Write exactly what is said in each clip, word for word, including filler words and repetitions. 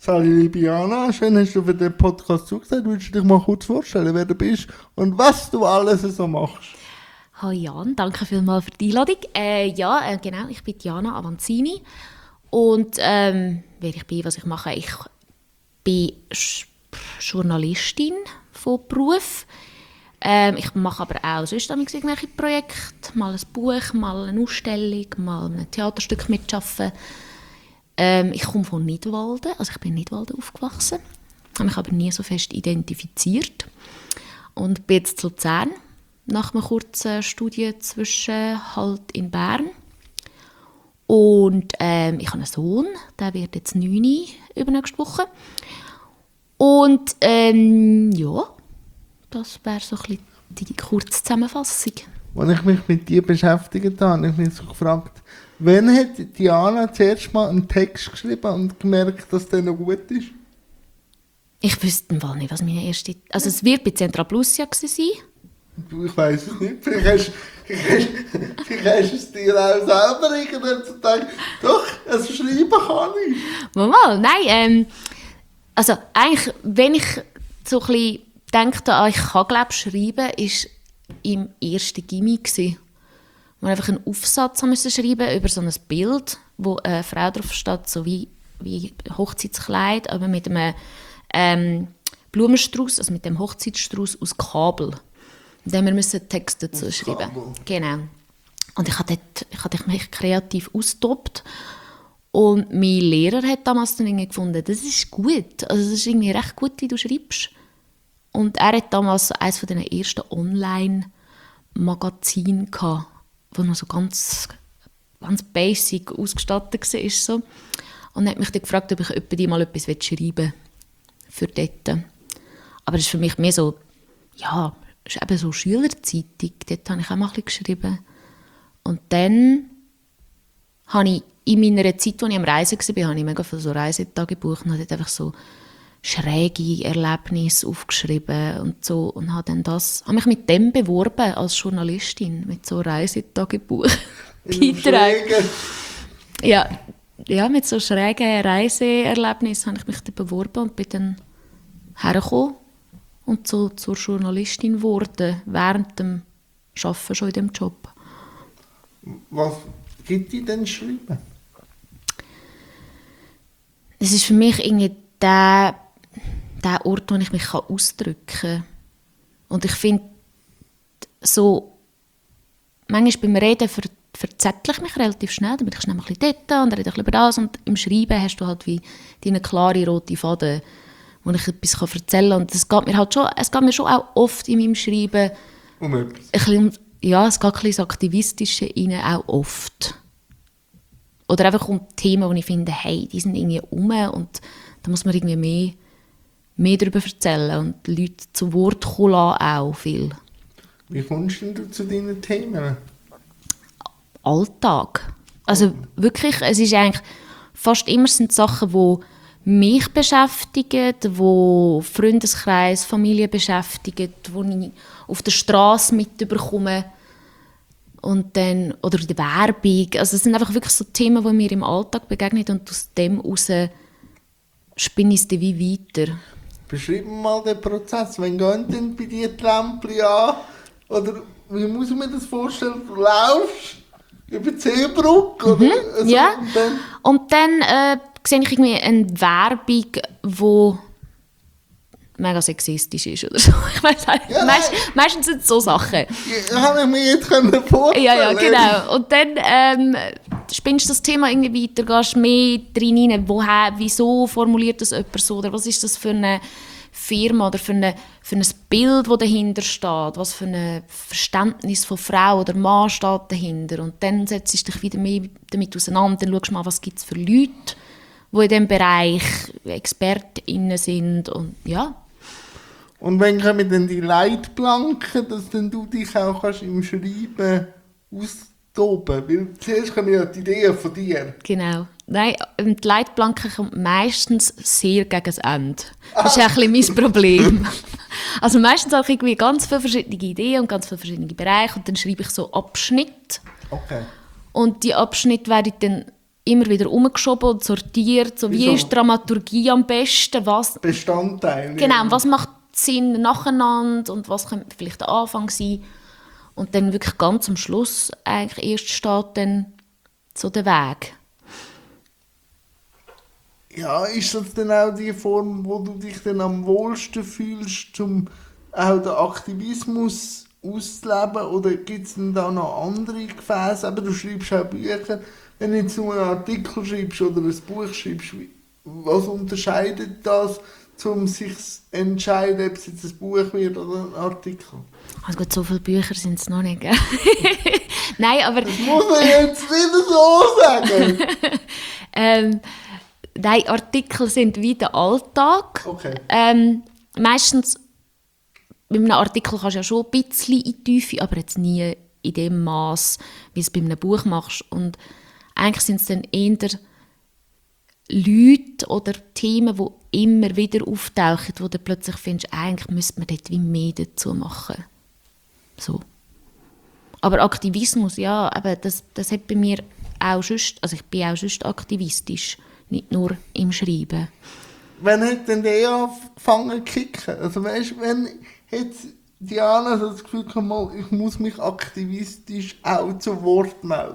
Hallo liebe Jana, schön hast du für den Podcast zugesagt. Willst du dich mal kurz vorstellen, wer du bist und was du alles so machst? Hallo Jan, danke vielmals für die Einladung. Äh, ja, äh, genau, ich bin Diana Avanzini und ähm, wer ich bin, was ich mache, ich bin Sch- Journalistin von Beruf. Ähm, ich mache aber auch sonst irgendwelche Projekte, mal ein Buch, mal eine Ausstellung, mal ein Theaterstück mitarbeiten. Ähm, ich komme von Nidwalden, also ich bin in Nidwalden aufgewachsen, habe mich aber nie so fest identifiziert und bin jetzt in Luzern nach einer kurzen Studienzwischenhalt in Bern. Und ähm, ich habe einen Sohn, der wird jetzt neun übernächste Woche. Und ähm, ja, das wäre so ein bisschen die kurze Zusammenfassung. Als ich mich mit dir beschäftigt habe, habe ich mich so gefragt, wann hat Diana zuerst mal einen Text geschrieben und gemerkt, dass der noch gut ist? Ich wüsste im Fall nicht, was meine erste... Also es wird bei Centra Plus ja gewesen sein. Du, ich weiss es nicht. Vielleicht hast, vielleicht, hast, vielleicht hast du es dir auch selber irgendwann zu denken, doch, also schreiben kann ich. Mal, mal, nein, ähm, also eigentlich, wenn ich so ein bisschen denke, ah, ich kann glaube schreiben, war im ersten Gymi gsi, wo wir einfach einen Aufsatz haben müssen schreiben über so ein Bild, wo eine Frau drauf steht, so wie, wie Hochzeitskleid, aber mit einem ähm, Blumenstrauß, also mit dem Hochzeitsstrauß aus Kabel. Und dann mussten wir Texte dazu Aus schreiben. Kabel. Genau. Und ich habe dort, ich habe mich kreativ ausgetobt. Und mein Lehrer hat damals dann irgendwie gefunden, das ist gut. Also das ist irgendwie recht gut, wie du schreibst. Und er hat damals eines von den ersten Online-Magazine gehabt, wo noch so ganz, ganz basic ausgestattet war. So. Und er hat mich dann gefragt, ob ich etwa die mal etwas schreiben will für dort. Aber das ist für mich mehr so, ja, es ist eben so Schülerzeitung. Dort habe ich auch mal ein bisschen geschrieben. Und dann habe ich in meiner Zeit, als ich am Reisen war, habe ich mega viele so Reisetagebuch und habe dort einfach so schräge Erlebnisse aufgeschrieben und so. Und habe dann das, habe mich mit dem beworben als Journalistin, mit so Reisetagebuch-Beiträgen. Ja, ja, mit so schrägen Reiseerlebnissen habe ich mich dann beworben und bin dann hergekommen und so zur Journalistin geworden, während dem Arbeiten schon in diesem Job. Was gibt dir denn Schreiben? Es ist für mich irgendwie der, der Ort, wo ich mich ausdrücken kann. Und ich finde, so, manchmal beim Reden ver, verzettle ich mich relativ schnell, dann bin ich schnell mal ein bisschen dort und rede ein bisschen über das. Und im Schreiben hast du halt wie deine klare rote Faden, wo ich etwas erzählen kann. Und es geht mir halt schon, es geht mir schon auch oft in meinem Schreiben Um etwas? ein bisschen, ja, es geht ein bisschen ins Aktivistische rein, auch oft. Oder einfach um Themen, wo ich finde, hey, die sind irgendwie rum und da muss man irgendwie mehr, mehr darüber erzählen und die Leute zu Wort kommen lassen auch viel. Wie kommst denn du zu deinen Themen? Alltag. Also wirklich, es ist eigentlich, fast immer sind Sachen, die mich beschäftigen, die Freundeskreis, Familie beschäftigen, die ich auf der Straße mitbekomme. Und dann, oder in der Werbung. Also es sind einfach wirklich so Themen, die mir im Alltag begegnen und aus dem heraus spinne ich es dann wie weiter. Beschreib mir mal den Prozess. Wann gehen denn bei dir die Lämpchen an? Oder wie muss ich mir das vorstellen? Du laufst über die Seebrücke? Oder? Mhm, also, ja. Und dann, und dann äh, sehe ich irgendwie eine Werbung, die mega sexistisch ist oder so. Ich weiss nicht. Ja, Meist, meistens sind es so Sachen. ja, habe ich mir jetzt können vorstellen. Ja, ja, genau. Und dann ähm, spinnst du das Thema irgendwie weiter, gehst mehr drin rein, woher, wieso formuliert das jemand so, oder was ist das für eine Firma oder für, eine, für ein Bild, das dahinter steht, was für ein Verständnis von Frau oder Mann steht dahinter. Und dann setzt du dich wieder mehr damit auseinander, dann schaust du mal, was gibt es für Leute, die in diesem Bereich ExpertInnen sind und ja. Und wenn kommen dann die Leitplanken, dass dann du dich auch kannst im Schreiben austoben? Weil zuerst kommen ja die Ideen von dir. Genau. Nein, die Leitplanke kommt meistens sehr gegen das Ende. Das ist auch ein bisschen mein Problem. Also meistens habe ich irgendwie ganz viele verschiedene Ideen und ganz viele verschiedene Bereiche und dann schreibe ich so Abschnitte. Okay. Und die Abschnitte werde ich dann immer wieder umgeschoben und sortiert, so wie Wieso? ist Dramaturgie am besten, was, Bestandteil. genau, ja. was macht Sinn nacheinander und was könnte vielleicht der Anfang sein. Und dann wirklich ganz am Schluss eigentlich erst steht dann so der Weg. Ja, ist das dann auch die Form, wo du dich dann am wohlsten fühlst, um auch den Aktivismus auszuleben? Oder gibt es denn da noch andere Gefäße? Aber du schreibst auch Bücher. Wenn du jetzt nur einen Artikel schreibst oder ein Buch schreibst, wie- was unterscheidet das, um sich zu entscheiden, ob es jetzt ein Buch wird oder ein Artikel? Also gut, so viele Bücher sind es noch nicht, gell? Nein, aber... Das muss man jetzt wieder so sagen. ähm, nein, Artikel sind wie der Alltag. Okay. Ähm, meistens, mit einem Artikel kannst du ja schon ein bisschen in die Tiefe, aber jetzt nie in dem Maß, wie du es bei einem Buch machst. Und eigentlich sind es dann eher Leute oder Themen, die immer wieder auftauchen, wo du plötzlich findest, eigentlich müsste man dort wie mehr dazu machen. So. Aber Aktivismus, ja, aber das, das hat bei mir auch sonst, also ich bin auch sonst aktivistisch, nicht nur im Schreiben. Wann hat denn der angefangen zu kicken? Also weißt, wenn hat Diana so das Gefühl gehabt, mal, ich muss mich aktivistisch auch zu Wort melden?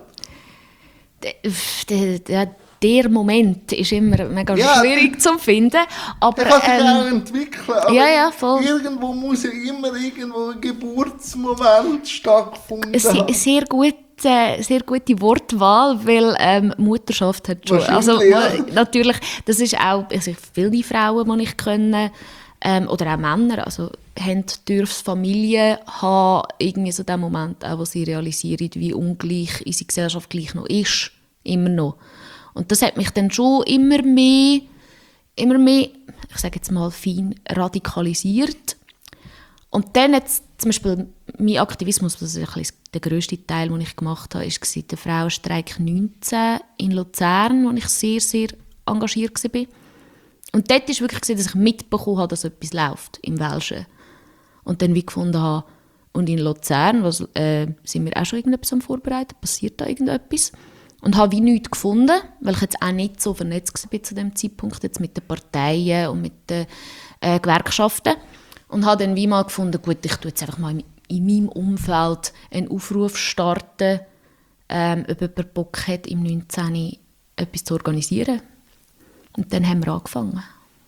Der, der, der Moment ist immer mega Ja, schwierig zu finden, aber Der kann sich auch ähm, entwickeln, aber ja, ja, voll. irgendwo muss ja immer irgendwo ein Geburtsmoment stattgefunden sehr, haben. sehr, gut, äh, sehr gute Wortwahl, weil ähm, Mutterschaft hat schon, also Wahrscheinlich, ja. natürlich, das ist auch, also viele Frauen, die ich kenne, ähm, oder auch Männer, also haben dürfen Familie haben, irgendwie so den Moment, auch, wo sie realisieren, wie ungleich unsere Gesellschaft gleich noch ist, immer noch. Und das hat mich dann schon immer mehr, immer mehr, ich sage jetzt mal fein, radikalisiert. Und dann jetzt zum Beispiel mein Aktivismus, das ist ein bisschen der grösste Teil, den ich gemacht habe, war der Frauenstreik neunzehn in Luzern, wo ich sehr, sehr engagiert war. Und dort war wirklich, dass ich mitbekommen habe, dass etwas läuft im Welschen. Und dann wie gefunden habe, und in Luzern was, äh, sind wir auch schon irgendetwas am Vorbereiten, passiert da irgendetwas? Und habe wie nichts gefunden, weil ich jetzt auch nicht so vernetzt war zu dem Zeitpunkt, jetzt mit den Parteien und mit den äh, Gewerkschaften. Und habe dann wie mal gefunden, gut, ich tue jetzt einfach mal in, in meinem Umfeld einen Aufruf starten, ähm, ob jemand Bock hat, im neunzehn etwas zu organisieren. Und dann haben wir angefangen.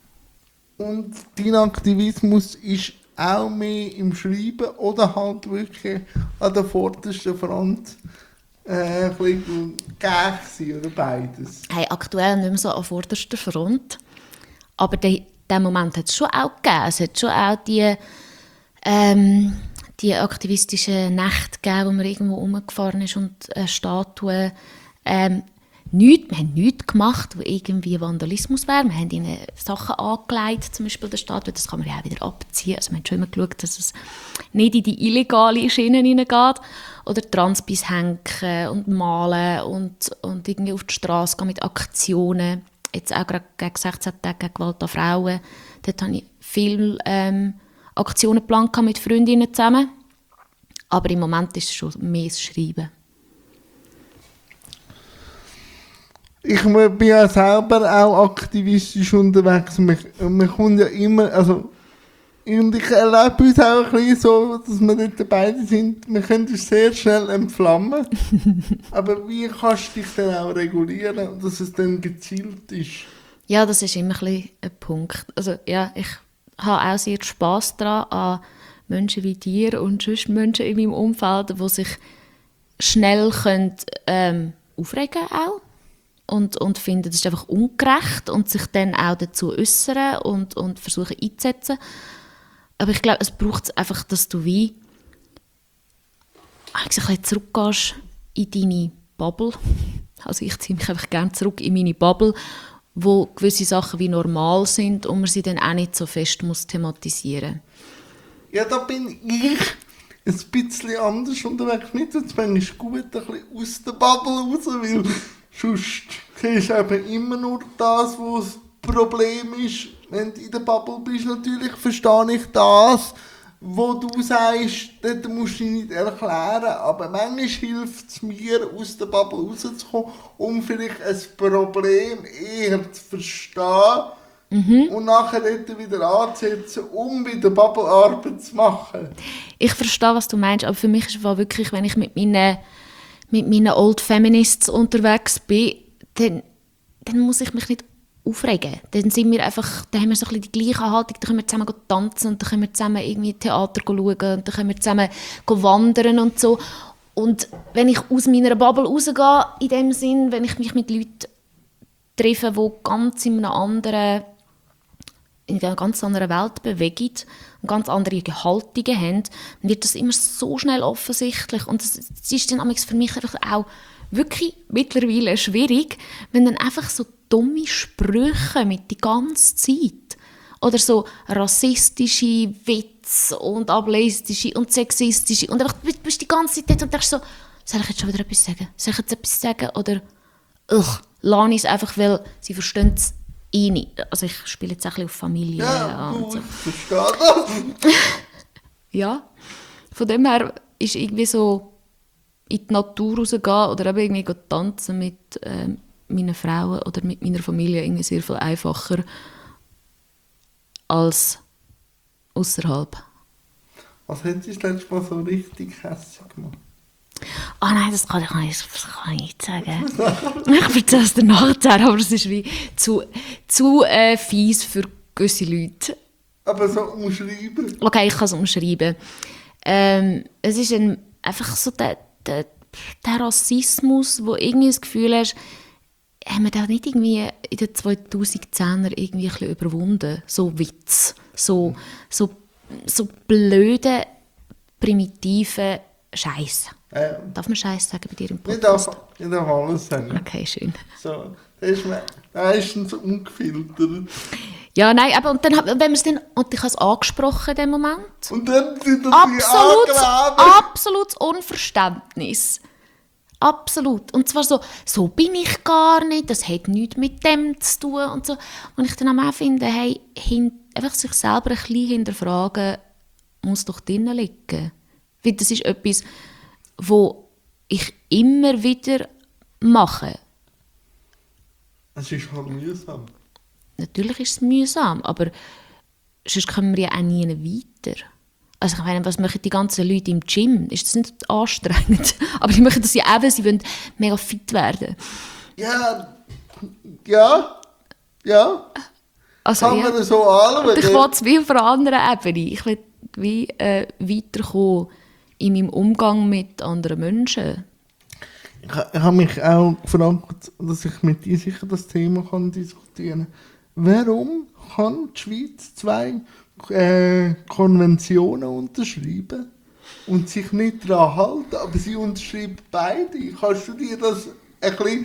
Und dein Aktivismus ist auch mehr im Schreiben oder halt wirklich an der vordersten Front äh, ein bisschen gäng oder beides? Hey, aktuell nicht mehr so an vorderster Front. Aber den, den Moment hat es schon auch gegeben. Es hat schon auch die, ähm, die aktivistischen Nächte gegeben, wo man irgendwo rumgefahren ist und äh, Statuen. Ähm, nichts, wir haben nichts gemacht, wo irgendwie Vandalismus wäre. Wir haben ihnen Sachen angelegt, zum Beispiel der Statue. Das kann man ja auch wieder abziehen. Also wir haben schon immer geschaut, dass es nicht in die illegale Schiene hineingeht. Oder Transbis hängen und malen und, und irgendwie auf die Straße gehen mit Aktionen. Jetzt auch gerade gegen sechzehn Tage gegen Gewalt an Frauen. Dort habe ich viele ähm, Aktionen geplant mit Freundinnen zusammen. Aber im Moment ist es schon mehr das Schreiben. Ich bin ja selber auch aktivistisch unterwegs. Man, man kommt ja immer, also und ich erlebe uns auch ein bisschen so, dass wir dort dabei sind, wir können uns sehr schnell entflammen. Aber wie kannst du dich dann auch regulieren, dass es dann gezielt ist? Ja, das ist immer ein bisschen ein Punkt. Also ja, ich habe auch sehr Spass daran, an Menschen wie dir und sonst Menschen in meinem Umfeld, die sich schnell können, ähm, aufregen auch. Und, und finden, das ist einfach ungerecht und sich dann auch dazu äußern und, und versuchen einzusetzen. Aber ich glaube, es braucht einfach, dass du wie ein bisschen zurückgehst in deine Bubble. Also ich ziehe mich einfach gerne zurück in meine Bubble, wo gewisse Sachen wie normal sind und man sie dann auch nicht so fest muss thematisieren. Ja, da bin ich ein bisschen anders unterwegs. Nicht so, es ist gut, ein bisschen aus der Bubble raus, weil sonst siehst du eben immer nur das, was das Problem ist. Wenn du in der Bubble bist, natürlich verstehe ich das, wo du sagst, dort musst du dich nicht erklären, aber manchmal hilft es mir, aus der Bubble rauszukommen, um vielleicht ein Problem eher zu verstehen mhm. und nachher dort wieder anzusetzen, um wieder Bubble-Arbeit zu machen. Ich verstehe, was du meinst, aber für mich ist es wirklich, wenn ich mit meinen, mit meinen Old Feminists unterwegs bin, dann, dann muss ich mich nicht aufregen. Dann sind wir einfach, dann haben wir so ein bisschen die gleiche Haltung, dann können wir zusammen tanzen und dann können wir zusammen irgendwie Theater schauen und dann können wir zusammen wandern und so. Und wenn ich aus meiner Bubble rausgehe, in dem Sinn, wenn ich mich mit Leuten treffe, die ganz in einer anderen, in einer ganz anderen Welt bewegen und ganz andere Haltungen haben, dann wird das immer so schnell offensichtlich. Und das, das ist dann für mich einfach auch wirklich mittlerweile schwierig, wenn dann einfach so dumme Sprüche mit die ganze Zeit oder so rassistische Witze und ableistische und sexistische und einfach du bist die ganze Zeit dort und denkst so, soll ich jetzt schon wieder etwas sagen? Soll ich jetzt etwas sagen? Oder ugh, lass es einfach, weil sie verstehen es eh nicht. Also ich spiele jetzt ein bisschen auf Familie ja, an. Und so. Ich verstehe das. Ja, von dem her ist irgendwie so in die Natur rausgehen oder eben irgendwie tanzen mit ähm, meinen Frauen oder mit meiner Familie irgendwie sehr viel einfacher als außerhalb. Was haben Sie das letzte Mal so richtig hässlich gemacht? Ah oh nein, das kann ich nicht, das kann ich nicht sagen. Ich erzähle es dir nachher, aber es ist wie zu, zu äh, fies für gewisse Leute. Aber so umschreiben? Okay, ich kann es umschreiben. Ähm, es ist ein, einfach so der, der, der Rassismus, wo irgendwie das Gefühl hast, haben wir das nicht irgendwie in den zweitausendzehner irgendwie ein bisschen überwunden? So Witz, so, so, so blöde, primitive Scheiß. Ja. Darf man Scheiß sagen bei dir im Podcast? Ich darf alles sagen. Okay, schön. So, das ist meistens ungefiltert. Ja, nein, aber und dann, wenn man es dann, und ich habe es angesprochen in dem Moment. Und dann sind das absolut, absolutes Unverständnis. Absolut. Und zwar so, so bin ich gar nicht, das hat nichts mit dem zu tun und so. Und ich dann auch finde, hey, hin, einfach sich selber ein bisschen hinterfragen, muss doch drinnen liegen. Weil das ist etwas, wo ich immer wieder mache. Es ist halt mühsam. Natürlich ist es mühsam, aber sonst kommen wir ja auch nie weiter. Also ich meine, was machen die ganzen Leute im Gym? Ist das nicht anstrengend? Aber die machen das ja auch, weil sie wollen mega fit werden. Ja, ja, ja. Also, kann ja. man das so anschauen? Ich will es wie auf einer anderen Ebene. Ich will wie äh, weiterkommen in meinem Umgang mit anderen Menschen. Ich, ich habe mich auch gefragt, dass ich mit dir sicher das Thema kann diskutieren kann. Warum kann die Schweiz zwei äh, Konventionen unterschreiben und sich nicht daran halten, aber sie unterschreiben beide? Kannst du dir das ein bisschen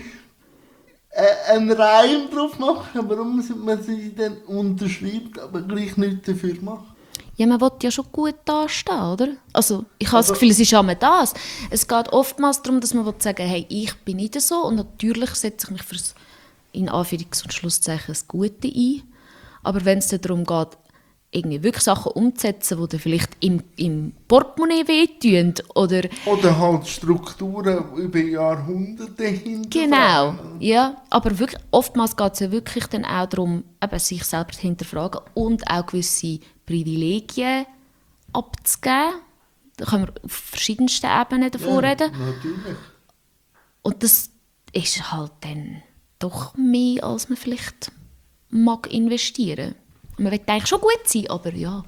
äh, einen Reim drauf machen, warum man sie dann unterschreibt, aber gleich nichts dafür macht? Ja, man will ja schon gut dastehen, oder? Also, ich habe also, das Gefühl, es ist immer das. Es geht oftmals darum, dass man will sagen, hey, ich bin nicht so und natürlich setze ich mich für das, in Anführungs- und Schlusszeichen, das Gute ein. Aber wenn es dann darum geht, irgendwie wirklich Sachen umzusetzen, die dann vielleicht im, im Portemonnaie wehtun oder... Oder halt Strukturen über Jahrhunderte hinter. Genau, ja. Aber wirklich, oftmals geht es ja wirklich dann auch darum, eben sich selber zu hinterfragen und auch gewisse Privilegien abzugeben. Da können wir auf verschiedensten Ebenen davon ja, reden. Natürlich. Und das ist halt dann doch mehr, als man vielleicht mag investieren. Man will eigentlich schon gut sein, aber ja.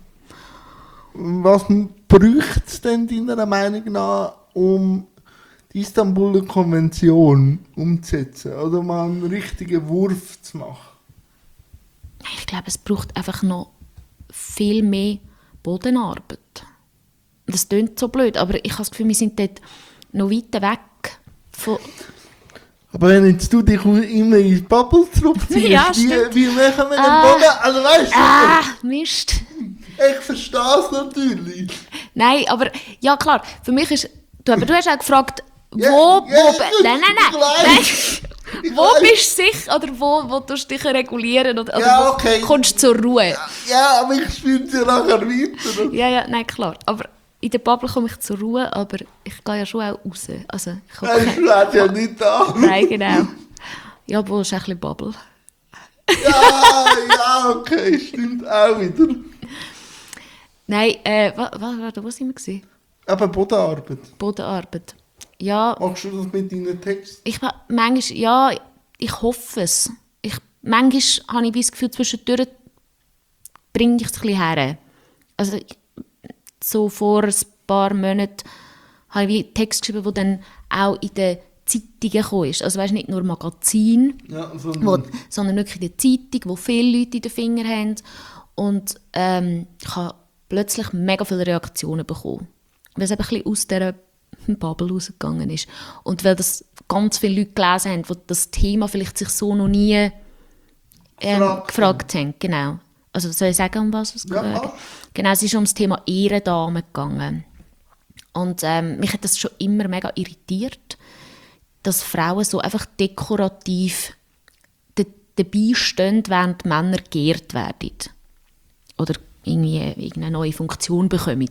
Was bräuchte es denn deiner Meinung nach, um die Istanbuler Konvention umzusetzen? Oder mal einen richtigen Wurf zu machen? Ich glaube, es braucht einfach noch viel mehr Bodenarbeit. Das klingt so blöd, aber ich habe das Gefühl, wir sind dort noch weiter weg von... Aber wenn jetzt du dich immer in die Bubble zurückziehst, ja, wie, wie machen wir den ah, Boden? Also weißt du, ah, Mist. Ich verstehe es natürlich. Nein, aber ja klar, für mich ist... Du, aber du hast auch gefragt, wo... Ja, wo ja, be- nein, nein, nein. nein. Wo bist du sicher, oder wo, wo tust du dich regulieren, oder, oder Ja, wo okay. kommst du zur Ruhe? Ja, aber ich spiele ja nachher weiter. Ja, ja, nein, klar. Aber in der Bubble komme ich zur Ruhe, aber ich gehe ja schon auch raus. Also, ich habe Nein, du hast ja nicht da. Nein, genau. Ja, obwohl es ist ein bisschen Bubble. Ja, ja, okay, stimmt auch wieder. Nein, äh, wa, wa, wa, wo sind wir gewesen? Aber Bodenarbeit. Bodenarbeit. Ja, Machst du das mit deinen Texten? ich ma- manchmal, ja, ich hoffe es. Ich, manchmal habe ich das Gefühl, zwischendurch bringe ich es ein bisschen her. Also, ich- so vor ein paar Monaten habe ich wie einen Text geschrieben, der dann auch in den Zeitungen gekommen ist. Also, weißt, nicht nur Magazin, Ja, wo, sondern... sondern wirklich in der Zeitung, wo viele Leute in den Fingern haben. Und ähm, ich habe plötzlich mega viele Reaktionen bekommen. Weil es eben ein bisschen aus dieser Bubble rausgegangen ist. Und weil das ganz viele Leute gelesen haben, die das Thema vielleicht sich so noch nie ähm, Gefragt gefragt haben. Genau. Also soll ich sagen, um was es Ja, geht? mach. Genau, es ist um das Thema Ehrendamen gegangen. Und ähm, mich hat das schon immer mega irritiert, dass Frauen so einfach dekorativ da- dabei stehen, während die Männer geehrt werden. Oder irgendwie irgendeine neue Funktion bekommen.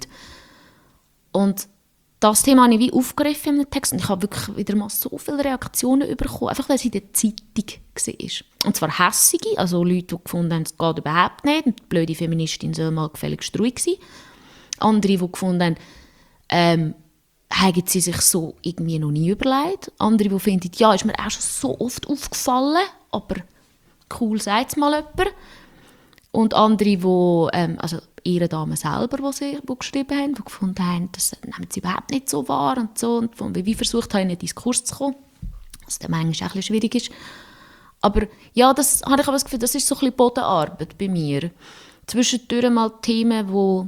Und das Thema habe ich wie aufgegriffen in einem Text und ich habe wirklich wieder mal so viele Reaktionen bekommen, einfach weil es in der Zeitung war. Und zwar hässige, also Leute, die gefunden haben, es geht überhaupt nicht, und die blöde Feministin soll mal gefälligst ruhig sein. Andere, die gefunden haben, ähm, haben sie sich so irgendwie noch nie überlegt. Andere, die finden, ja, ist mir auch schon so oft aufgefallen, aber cool, sagt es mal jemand. Und andere, die, ähm, also ihre Damen selber, die, sie, die geschrieben haben, die gefunden haben, das nehmen sie überhaupt nicht so wahr und so. Und von, wie versucht haben, in einen Diskurs zu kommen, was dann manchmal auch ein bisschen schwierig ist. Aber ja, das habe ich aber das Gefühl, das ist so ein bisschen Bodenarbeit bei mir. Zwischendurch mal Themen, wo,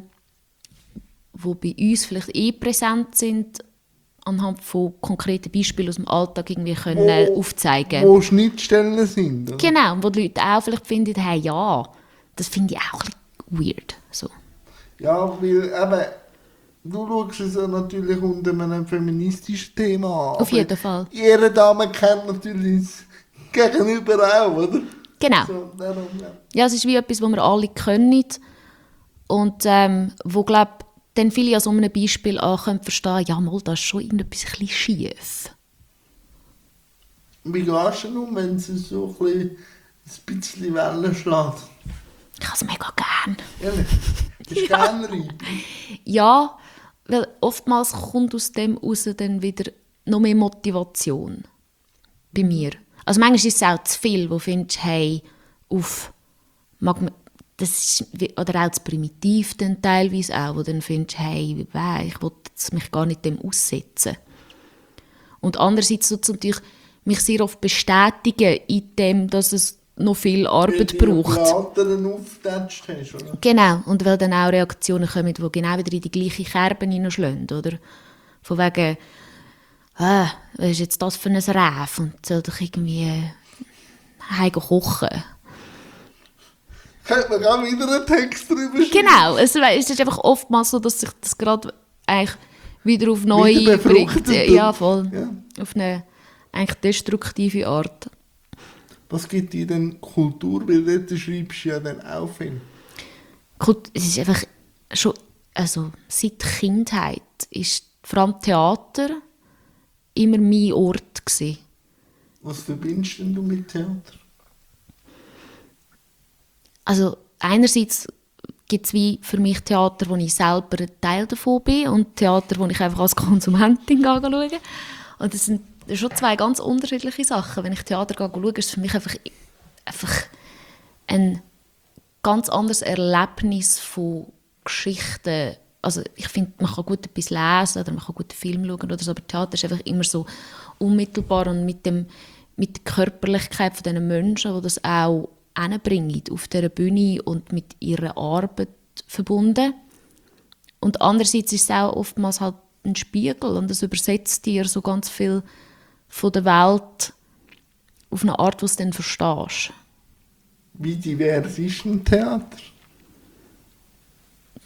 wo bei uns vielleicht eh präsent sind, anhand von konkreten Beispielen aus dem Alltag irgendwie können Wo- aufzeigen. Wo Schnittstellen sind. Oder? Genau, und wo die Leute auch vielleicht finden, hey, ja, das finde ich auch ein bisschen weird. So. Ja, weil eben, du schaust es ja natürlich unter einem feministischen Thema an. Auf aber jeden Fall. Ihre Dame kennt natürlich das Gegenüber auch, oder? Genau. So, darum, ja. Ja, es ist wie etwas, was wir alle können und ähm, wo, glaube dann viele an so einem Beispiel auch können verstehen, ja, mal, da ist schon irgendetwas ein bisschen schief. Wie gehst du um, wenn sie so ein bisschen, ein bisschen Wellen schlägt? Ich habe es mega gern. Ehrlich? Bist du gerne rein? Ja, weil oftmals kommt aus dem raus dann wieder noch mehr Motivation. Bei mir. Also manchmal ist es auch zu viel, wo du findest, hey, auf, mag man, das ist, wie- oder auch zu primitiv dann teilweise auch, wo du dann findest, hey, weh, ich will jetzt mich gar nicht dem aussetzen. Und andererseits tut es natürlich mich sehr oft bestätigen in dem, dass es noch viel Arbeit Weil du braucht. Theatern aufgetatscht hast, oder? Genau, und weil dann auch Reaktionen kommen, die genau wieder in die gleiche Kerbe hineinschlagen, oder? Von wegen, ah, was ist jetzt das für ein Räf? Und soll doch irgendwie heim kochen. Könnte man auch wieder einen Text drüber schreiben? Genau, es, es ist einfach oftmals so, dass sich das gerade eigentlich wieder auf neue Wieder bringt. befruchtet. Ja, voll. Ja. Auf eine eigentlich destruktive Art. Was gibt dir denn Kultur? Weil dort schreibst du ja dann auch viel. Gut, es ist einfach schon, also seit Kindheit ist vor allem Theater immer mein Ort gewesen. Was verbindest denn du mit Theater? Also einerseits gibt es wie für mich Theater, wo ich selber ein Teil davon bin und Theater, wo ich einfach als Konsumentin schaue. Und das sind schon zwei ganz unterschiedliche Sachen. Wenn ich Theater schaue, ist es für mich einfach, einfach ein ganz anderes Erlebnis von Geschichten. Also ich finde, man kann gut etwas lesen oder man kann gut einen Film schauen oder so, aber Theater ist einfach immer so unmittelbar und mit, dem, mit der Körperlichkeit von diesen Menschen, die das auch hinbringen auf dieser Bühne und mit ihrer Arbeit verbunden. Und andererseits ist es auch oftmals halt ein Spiegel und es übersetzt dir so ganz viel von der Welt auf eine Art, die du es dann verstehst. Wie divers ist ein Theater?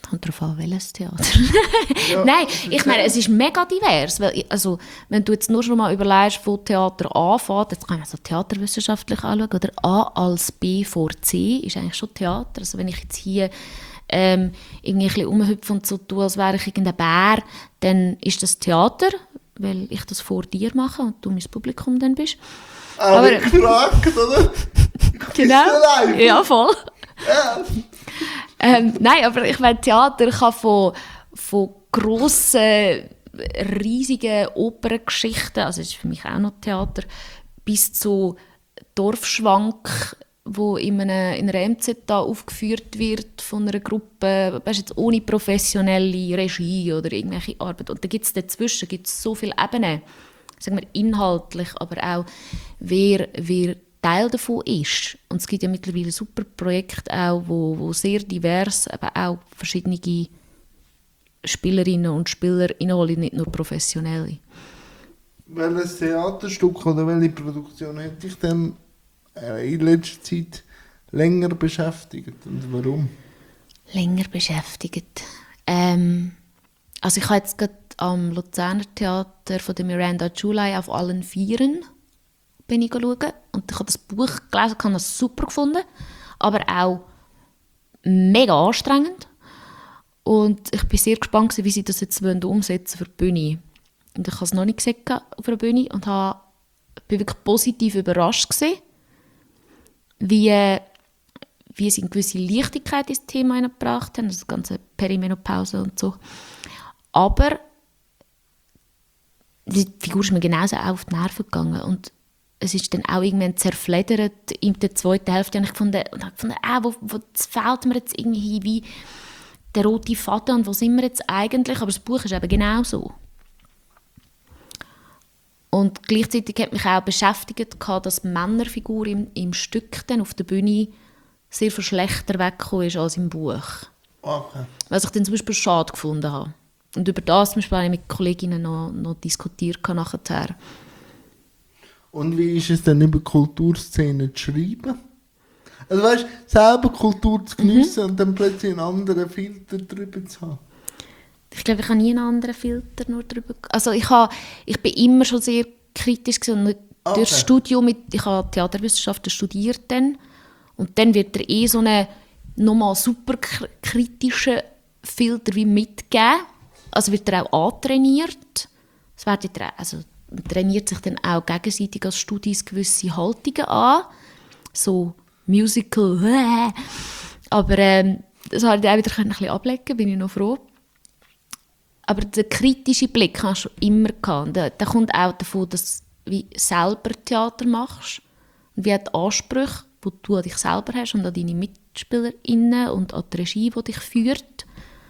Kommt darauf an, welches Theater. Ja, Nein, ich meine, es ist mega divers. Weil, also, wenn du jetzt nur schon mal überlegst, wo Theater anfängt, jetzt kann man so theaterwissenschaftlich anschauen, oder A als B vor C ist eigentlich schon Theater. Also wenn ich jetzt hier ähm, irgendwie ein bisschen rumhüpfe und so tue, als wäre ich irgendein Bär, dann ist das Theater, weil ich das vor dir mache und du mein Publikum dann bist. Aber, aber gefragt, oder? Genau, ja voll. Ja. Ähm, nein, aber ich meine, Theater kann von, von grossen, riesigen Operngeschichten, also das ist für mich auch noch Theater, bis zu Dorfschwank, wo in einer, in einer M Z A aufgeführt wird von einer Gruppe, weißt, jetzt ohne professionelle Regie oder irgendwelche Arbeit. Und da gibt es dazwischen gibt's so viele Ebenen, sagen wir inhaltlich, aber auch wer, wer Teil davon ist. Und es gibt ja mittlerweile super Projekte auch, wo, wo sehr divers, aber auch verschiedene Spielerinnen und Spieler inneholen, nicht nur professionelle. Welches Theaterstück oder welche Produktion hätte ich denn in letzter Zeit länger beschäftigt und warum? Länger beschäftigt? Ähm, also ich habe jetzt gerade am Luzerner Theater von der Miranda July auf allen Vieren bin ich schauen. Und ich habe das Buch gelesen und habe das super gefunden, aber auch mega anstrengend. Und ich bin sehr gespannt, wie sie das jetzt umsetzen für die Bühne. Und ich habe es noch nicht gesehen auf einer Bühne und habe, bin wirklich positiv überrascht gewesen, wie, wie sie eine gewisse Leichtigkeit ins Thema hineingebracht haben, also das ganze Perimenopause und so. Aber die Figur ist mir genauso auch auf die Nerven gegangen und es ist dann auch irgendwann zerfleddert in der zweiten Hälfte. Und ich fand, und ich fand ah, wo, wo fehlt mir jetzt irgendwie wie der rote Faden und wo sind wir jetzt eigentlich? Aber das Buch ist eben genau so. Und gleichzeitig hat mich auch beschäftigt, dass die Männerfigur im, im Stück dann auf der Bühne sehr viel schlechter weggekommen ist als im Buch. Okay. Was ich dann zum Beispiel schade gefunden habe. Und über das zum Beispiel habe ich mit Kolleginnen noch, noch diskutiert nachher. Und wie ist es denn über Kulturszenen zu schreiben? Also weißt du, selber Kultur zu geniessen mhm. und dann plötzlich einen anderen Filter drüber zu haben? Ich glaube, ich habe nie einen anderen Filter nur drüber. Also ich, habe, ich bin immer schon sehr kritisch gewesen. Und okay. Durch das Studium, mit, ich habe Theaterwissenschaften studiert dann, und dann wird er eh so einen nochmal super kritischen Filter wie mitgegeben. Also wird er auch antrainiert. Es wird also man trainiert sich dann auch gegenseitig als Studis gewisse Haltungen an. So Musical. Äh. Aber ähm, das habe ich auch wieder ein bisschen ablegen, bin ich noch froh. Aber der kritische Blick hast du schon immer gehabt. Der, der kommt auch davon, dass du wie selber Theater machst. Und wie die Ansprüche, die du an dich selber hast und an deine MitspielerInnen und an die Regie, die dich führt.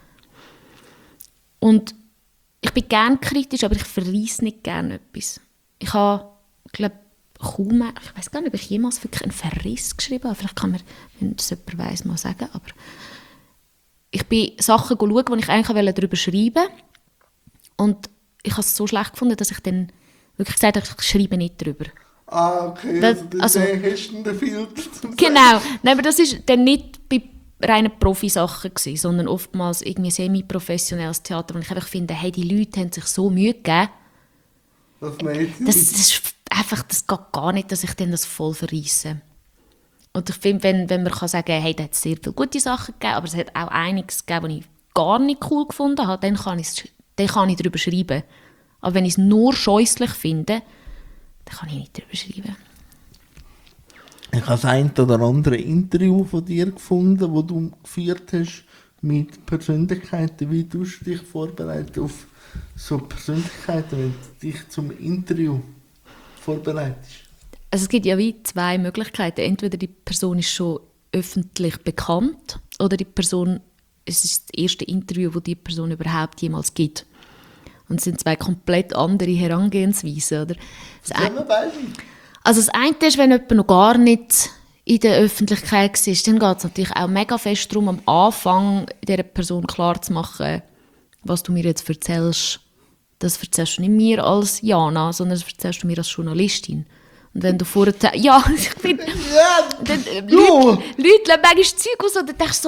Und ich bin gerne kritisch, aber ich verreisse nicht gerne etwas. Ich habe, glaube kaum mehr, ich weiß gar nicht, ob ich jemals wirklich einen Verriss geschrieben habe. Vielleicht kann mir, wenn das jemand weiss, mal sagen. Aber ich bin Sachen schauen, die ich eigentlich darüber schreiben wollte. Und ich habe es so schlecht gefunden, dass ich dann wirklich gesagt habe, ich schreibe nicht darüber. Ah, okay. Das, also, also, hast du den Filter zum Genau. Nein, aber das war dann nicht bei reinen Profisachen gewesen, sondern oftmals irgendwie semi-professionelles Theater. Und ich einfach finde, hey, die Leute haben sich so Mühe gegeben. Das, das, das ist einfach, das geht gar nicht, dass ich dann das voll verreisse. Und ich finde, wenn, wenn man kann sagen kann, hey, da hat es sehr viele gute Sachen gegeben, aber es hat auch einiges gegeben, was ich gar nicht cool gefunden habe, dann kann ich, dann kann ich darüber schreiben. Aber wenn ich es nur scheußlich finde, dann kann ich nicht darüber schreiben. Ich habe ein oder andere Interview von dir gefunden, das du geführt hast mit Persönlichkeiten. Wie tust du dich vorbereiten auf so Persönlichkeiten, wenn du dich zum Interview vorbereitest? Also es gibt ja wie zwei Möglichkeiten. Entweder die Person ist schon öffentlich bekannt oder die Person, es ist das erste Interview, das die Person überhaupt jemals gibt. Und es sind zwei komplett andere Herangehensweisen. Oder? Das ein, also das eine ist, wenn jemand noch gar nicht in der Öffentlichkeit war, dann geht es natürlich auch mega fest darum, am Anfang dieser Person klarzumachen, was du mir jetzt erzählst. Das erzählst du nicht mir als Jana, sondern das erzählst du mir als Journalistin. Und wenn du vorher... Ja, ich bin... Ja, dann, Leute, Leute lassen manchmal Zeug aus und dann denkst du so,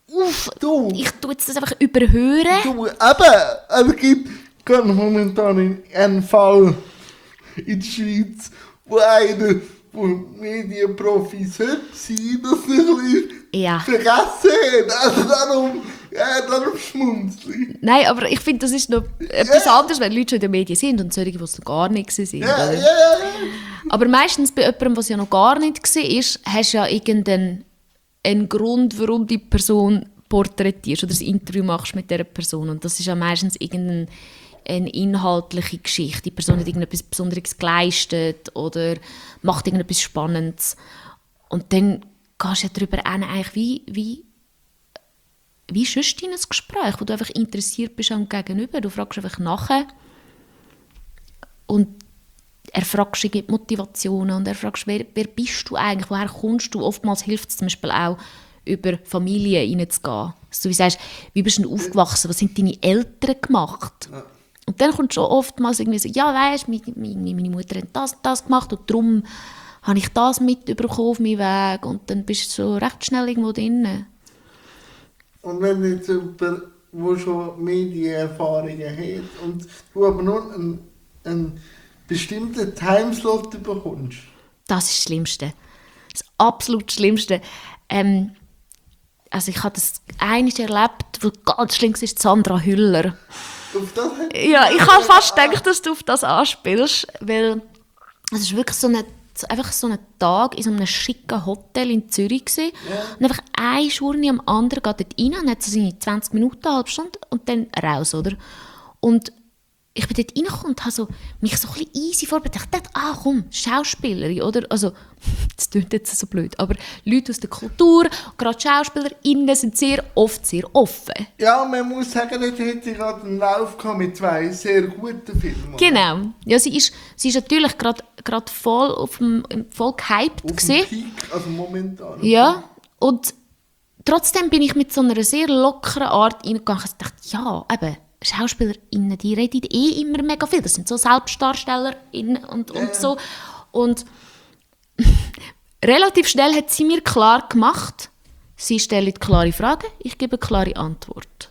uff, Du. ich tue jetzt das einfach überhören. Du, eben, es gibt gerade momentan einen Fall in der Schweiz, wo einer, wo Medienprofi sollte sein, das ein bisschen Ja. vergessen hat. Also darum, ja, darum schmunzle ich. Nein, aber ich finde, das ist noch etwas anderes, wenn Leute schon in den Medien sind und solche, die es noch gar nicht waren. Ja, Oder? ja, ja. Aber meistens bei jemandem, was ja noch gar nicht war, hast du ja irgendeinen einen Grund, warum die Person porträtierst oder das Interview machst mit dieser Person. Und das ist ja meistens irgendeine eine inhaltliche Geschichte. Die Person hat irgendetwas Besonderes geleistet oder macht irgendetwas Spannendes. Und dann gehst du ja darüber hin, eigentlich wie, wie, wie sonst in ein Gespräch, wo du einfach interessiert bist am Gegenüber. Du fragst einfach nachher und er fragt dich die Motivationen und er fragt, wer, wer bist du eigentlich, woher kommst du? Oftmals hilft es zum Beispiel auch, über Familie hineinzugehen. Dass du wie sagst, wie bist du aufgewachsen, was haben deine Eltern gemacht? Ja. Und dann kommt schon oftmals irgendwie so, ja weisst, meine, meine, meine Mutter hat das und das gemacht und darum habe ich das mitbekommen auf meinem Weg und dann bist du so recht schnell irgendwo drin. Und wenn jetzt jemand, der schon Medienerfahrungen hat und du aber nur einen, einen bestimmten Timeslot bekommst. Das ist das Schlimmste. Das absolut Schlimmste. Ähm, also ich habe das einmal erlebt, wo ganz schlimm war, Sandra Hüller. Auf das? Ja, ich habe fast gedacht, dass du auf das anspielst, weil es ist wirklich so eine, einfach so ein Tag in so einem schicken Hotel in Zürich gewesen. Ja. Und einfach eine Schurne am anderen geht dort rein und hat so seine zwanzig Minuten, eine halbe Stunde und dann raus, oder? Und ich bin dort reingekommen und habe so, mich so ein bisschen easy vorbereitet. Ich dachte, ah komm, Schauspielerin, oder? Also, das klingt jetzt so blöd, aber Leute aus der Kultur, gerade SchauspielerInnen, sind sehr oft sehr offen. Ja, man muss sagen, dort hätte ich gerade einen Lauf gehabt mit zwei sehr guten Filmen. Genau. Ja, sie ist, sie ist natürlich gerade, gerade voll, auf dem, voll gehypt auf gewesen. Dem Peak, also momentan. Ja, und trotzdem bin ich mit so einer sehr lockeren Art reingegangen. Ich dachte, ja, eben, SchauspielerInnen, die reden eh immer mega viel. Das sind so SelbstdarstellerInnen und, und ja. so. Und relativ schnell hat sie mir klar gemacht, sie stellt klare Fragen, ich gebe eine klare Antwort.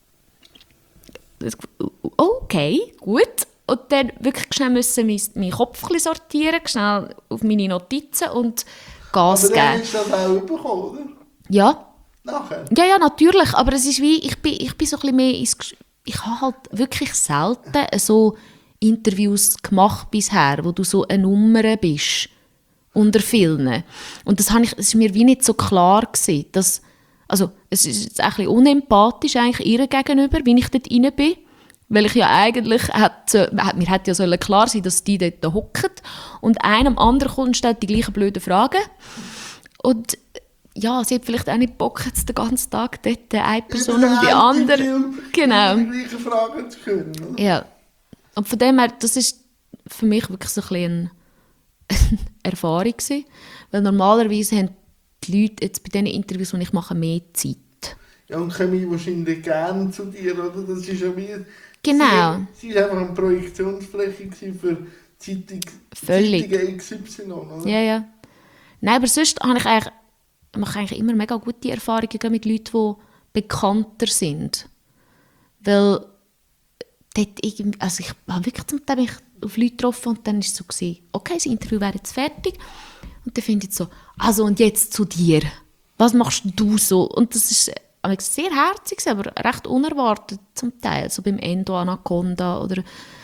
Okay, gut. Und dann wirklich schnell müssen wir meinen Kopf ein bisschen sortieren, schnell auf meine Notizen und Gas geben. Aber dann hast du das auch bekommen, oder? Ja. Nachher? Ja, ja, natürlich. Aber es ist wie, ich bin, ich bin so ein bisschen mehr ins Ich habe halt wirklich selten so Interviews gemacht bisher, wo du so eine Nummer bist unter vielen. Und das, habe ich, das ist mir wie nicht so klar gewesen, dass, also es ist jetzt ein bisschen unempathisch eigentlich ihr gegenüber, wie ich dort rein bin, weil ich ja eigentlich, hat, mir hätte ja sollen klar sein, dass die dort hocken und einem anderen kommt und stellt die gleichen blöden Fragen und ja, sie hat vielleicht auch nicht Bock, jetzt den ganzen Tag dort eine Person und die andere. Genau. Die gleichen Fragen zu können. Oder? Ja. Und von dem her, das ist für mich wirklich so ein bisschen eine Erfahrung gewesen. Weil normalerweise haben die Leute jetzt bei diesen Interviews, die ich mache, mehr Zeit. Ja, und kommen wahrscheinlich gerne zu dir, oder? Das ist ja wie... Genau. Sie war einfach eine Projektionsfläche für Zeitung, Völlig. Zeitung X Y, oder? Ja, ja. Nein, aber sonst habe ich eigentlich Ich mache eigentlich immer mega gute Erfahrungen mit Leuten, die bekannter sind. Weil dort irgendwie, also ich habe wirklich zum Teil mich auf Leute getroffen und dann war es so, okay, das Interview wäre jetzt fertig. Und dann finde ich so, also und jetzt zu dir. Was machst du so? Und das ist sehr herzig, aber recht unerwartet zum Teil. So beim Endo Anaconda oder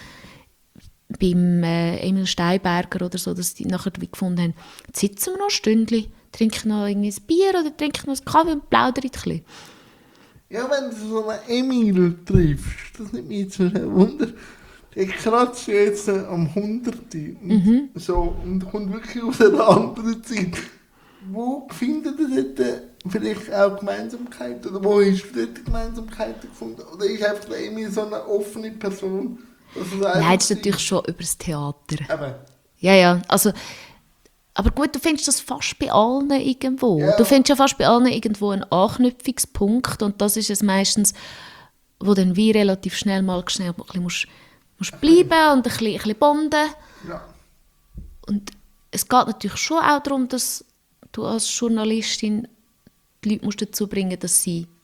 beim äh, Emil Steinberger oder so, dass die nachher gefunden haben, jetzt sitzen wir noch ein Stündchen, trinke noch ein Bier oder trinke noch einen Kaffee und plaudere ein bisschen. Ja, wenn du so einen Emil triffst, das nimmt mich jetzt ein Wunder. Der kratzt jetzt am Hunderten mhm. so, und kommt wirklich aus einer anderen Zeit. Wo findet ihr dort vielleicht auch Gemeinsamkeiten? Oder wo hast du dort Gemeinsamkeiten gefunden? Oder ist einfach der Emil so eine offene Person? Nein, das ist natürlich schon über das Theater. Eben. Ja, ja, also... Aber gut, du findest das fast bei allen irgendwo. Ja. Du findest ja fast bei allen irgendwo einen Anknüpfungspunkt und das ist es meistens, wo dann wie relativ schnell mal schnell ein bisschen musst, musst bleiben und ein bisschen, ein bisschen bonden. Ja. Und es geht natürlich schon auch darum, dass du als Journalistin die Leute musst dazu bringen, dass sie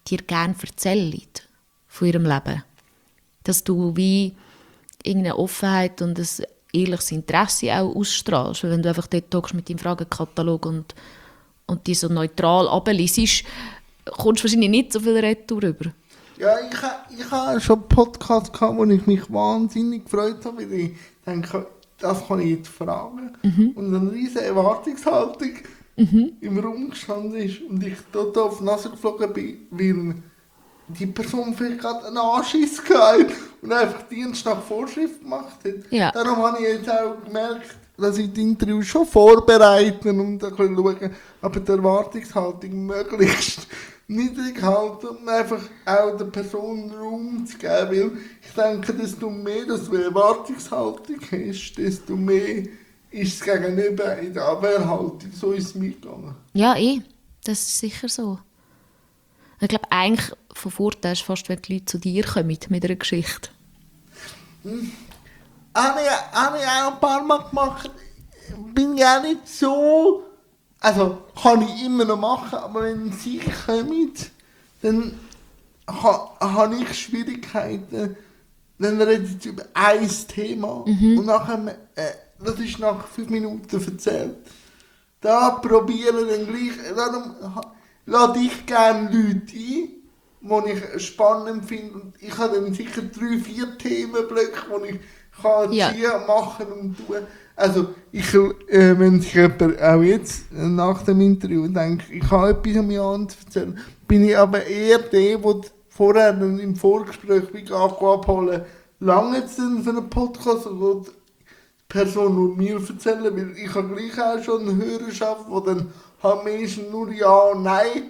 dir gerne erzählen von ihrem Leben. Dass du wie irgendeine Offenheit und ein ehrliches Interesse auch ausstrahlst. Weil wenn du einfach dort talkst mit deinem Fragenkatalog und, und die so neutral abliest, kommst du wahrscheinlich nicht so viel Retour rüber. Ja, ich, ha- ich habe schon einen Podcast gehabt, wo ich mich wahnsinnig gefreut habe, weil ich denke, das kann ich jetzt fragen. Mhm. Und eine riesige Erwartungshaltung Mhm. im Raum gestanden ist und ich dort auf die Nase geflogen bin, weil die Person vielleicht gerade einen Anschiss hatte und einfach Dienst nach Vorschrift gemacht hat. Ja. Darum habe ich jetzt auch gemerkt, dass ich die Interviews schon vorbereite und ein bisschen schauen, aber die Erwartungshaltung möglichst niedrig halten und einfach auch der Person Raum zu geben, weil ich denke, desto mehr dass du Erwartungshaltung hast, desto mehr ist es gegenüber in der Abwehrhaltung. So ist es mir gegangen. Ja, eh. Das ist sicher so. Ich glaube, eigentlich von Vorteil ist fast, wenn die Leute zu dir kommen mit einer Geschichte. Hm. Habe ich, habe ich auch ein paar Mal gemacht. Bin ja nicht so... Also, kann ich immer noch machen, aber wenn sie kommen, dann ha, habe ich Schwierigkeiten. Dann redet sie über ein Thema Mhm. und nachher, äh, das ist nach fünf Minuten erzählt. Da probieren dann gleich... Darum ha- lade ich gerne Leute ein, die ich spannend finde. Und ich habe dann sicher drei, vier Themenblöcke, die ich kann Ja. ziehen, machen und tun. Also, ich, äh, wenn sich jemand auch jetzt äh, nach dem Interview denkt, ich habe etwas am Jan zu erzählen, bin ich aber eher der, der vorher dann im Vorgespräch wie abholen, lange jetzt denn für einen Podcast oder die Person nur mir erzählen, weil ich habe gleich auch schon eine Hörerschaft, die dann haben Menschen nur Ja und Nein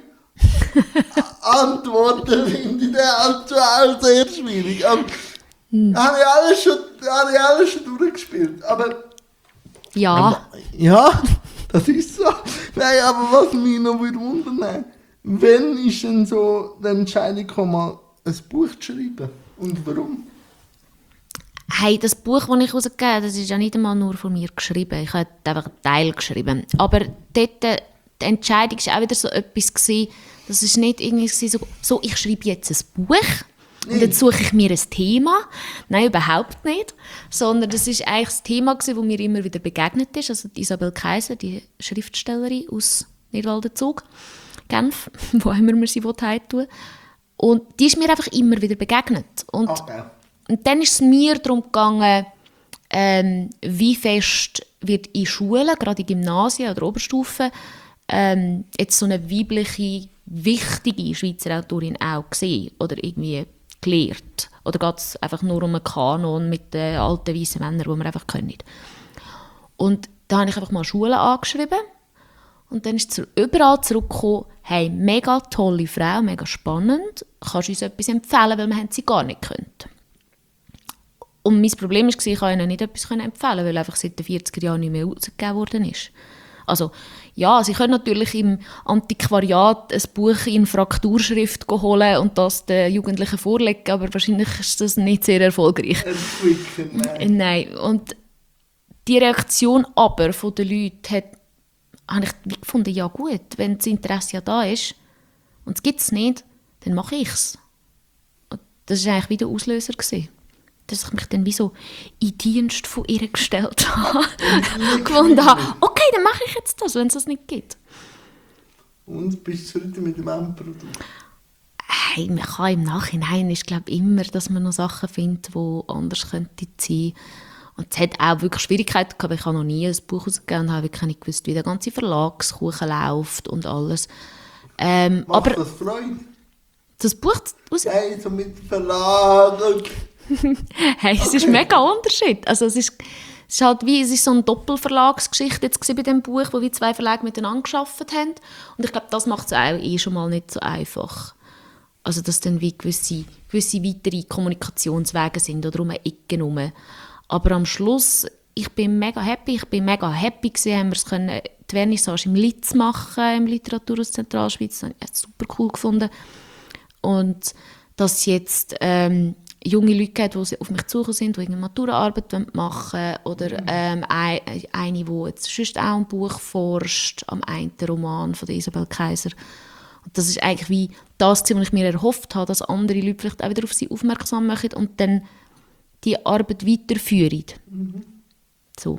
Antworten, finde ich dann halt schon auch sehr schwierig. Aber Hm. habe ich alles schon, habe ich alles schon durchgespielt. Aber Ja. ja, das ist so. Nein, aber was mich noch würde wundern, wann ist denn so die Entscheidung gekommen, mal ein Buch zu schreiben? Und warum? Hey, das Buch, das ich herausgegeben habe, das ist ja nicht einmal nur von mir geschrieben. Ich habe einfach einen Teil geschrieben. Aber dort, äh, die Entscheidung war auch wieder so etwas, gewesen, das ist nicht irgendwie so, so, ich schreibe jetzt ein Buch und jetzt suche ich mir ein Thema. Nein, überhaupt nicht. Sondern das war eigentlich das Thema, das mir immer wieder begegnet ist. Also die Isabel Kaiser, die Schriftstellerin aus Nidwalden-Zug, Genf, wo immer wir sie heimtun. Und die ist mir einfach immer wieder begegnet. Und Okay. Und dann ist es mir darum gegangen, ähm, wie fest wird in Schulen, gerade in Gymnasien oder Oberstufen, ähm, jetzt so eine weibliche, wichtige Schweizer Autorin auch gesehen oder irgendwie gelehrt. Oder geht es einfach nur um einen Kanon mit den alten weißen Männern, die wir einfach können. Und da habe ich einfach mal Schulen angeschrieben. Und dann ist es überall zurückgekommen, hey, mega tolle Frau, mega spannend, kannst du uns etwas empfehlen, weil wir haben sie gar nicht können. Und mein Problem war, ich konnte ihnen nicht etwas empfehlen, weil einfach seit den vierziger Jahren nicht mehr herausgegeben worden ist. Also, ja, sie können natürlich im Antiquariat ein Buch in Frakturschrift holen und das den Jugendlichen vorlegen, aber wahrscheinlich ist das nicht sehr erfolgreich. Entwickeln, nein. Nein. Und die Reaktion aber von den Leuten hat, habe ich wie gefunden, ja gut, wenn das Interesse ja da ist und es gibt es nicht, dann mache ich es. Und das war eigentlich wie der Auslöser gewesen. Dass ich mich dann wie so in Dienst von ihr gestellt habe. Gefunden habe, okay, dann mache ich jetzt das, wenn es das nicht gibt. Und bist du zufrieden mit dem Endprodukt? Hey, man kann im Nachhinein, ist glaube immer, dass man noch Sachen findet, die anders könnten sein. Und es hat auch wirklich Schwierigkeiten gehabt, weil ich habe noch nie ein Buch ausgegeben und habe wirklich nicht gewusst, wie der ganze Verlagskuchen läuft und alles. Ähm, Macht aber das Freude? das Buch aus... Hey, so mit Verlag und... Hey, es ist mega Unterschied. Also es ist, es ist halt wie, es ist so eine Doppelverlagsgeschichte jetzt bei diesem Buch, wo wir zwei Verlage miteinander gearbeitet haben. Und ich glaube, das macht es auch eh schon mal nicht so einfach. Also dass dann wie gewisse, gewisse weitere Kommunikationswege sind oder um eine Ecke herum. Aber am Schluss, ich bin mega happy. Ich bin mega happy gewesen, haben wir es können, die Vernissage im Litz machen, im Literaturhaus Zentralschweiz. Das habe ich super cool gefunden. Und dass jetzt... Ähm, junge Leute gibt, die auf mich zugekommen sind, die eine Maturaarbeit machen wollen. Oder ähm, eine, eine, die jetzt sonst auch ein Buch forscht, am einen Roman von der Isabel Kaiser. Und das ist eigentlich wie das, was ich mir erhofft habe, dass andere Leute vielleicht auch wieder auf sie aufmerksam machen und dann die Arbeit weiterführen. Mhm. So.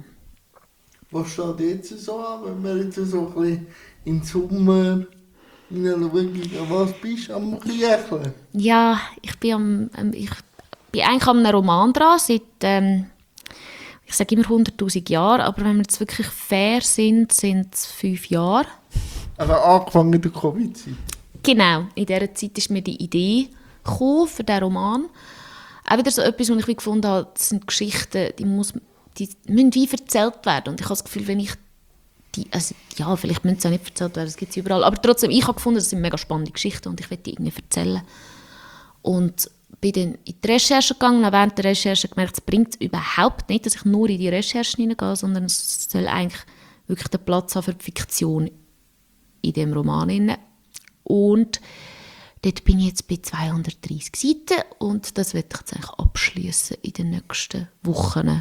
Was steht jetzt so an, wenn wir jetzt so ein bisschen in den Sommer hineinschauen? Was bist du am Kriechen? Ja, ich bin, am, ähm, ich bin eigentlich an einem Roman dran, seit, ähm, ich sage immer hunderttausend Jahren, aber wenn wir jetzt wirklich fair sind, sind es fünf Jahre. Aber angefangen in der Covid-Zeit? Genau, in dieser Zeit ist mir die Idee gekommen für diesen Roman. Auch wieder so etwas, was ich wie gefunden habe, das sind Geschichten, die, muss, die müssen wie erzählt werden. Und ich habe das Gefühl, wenn ich die, also ja, vielleicht müssen sie auch nicht erzählt werden, das gibt es überall, aber trotzdem, ich habe gefunden, das sind mega spannende Geschichten und ich will die irgendwie erzählen. Und bin dann in die Recherche gegangen und während der Recherche gemerkt, es bringt überhaupt nicht, dass ich nur in die Recherche hineingehe, sondern es soll eigentlich wirklich den Platz haben für die Fiktion in diesem Roman. Und dort bin ich jetzt bei zweihundertdreissig Seiten und das werde ich jetzt eigentlich abschließen in den nächsten Wochen.